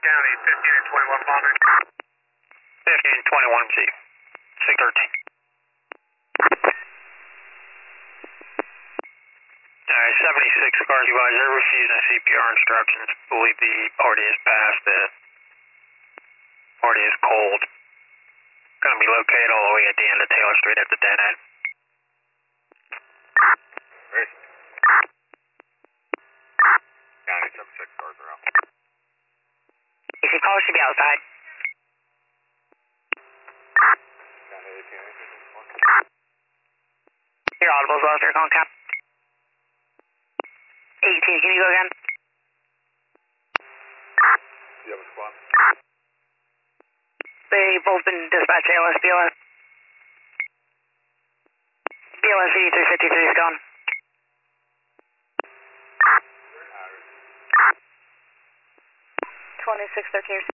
County, 15 and 21 Bomber. 15 and 21 MC. 613. Alright, 76 cars, you guys are refusing CPR instructions. Believe the party is past it. Party is cold. Gonna be located all the way at the end of Taylor Street at the dead end. Great. County, 76 cars around. If you call, should be outside. County 18, You're audible as well, sir. Calling cap. 18, can you go again? you have a squad? They both been dispatched ALS, BLS. BLS 8353 is gone. 2613.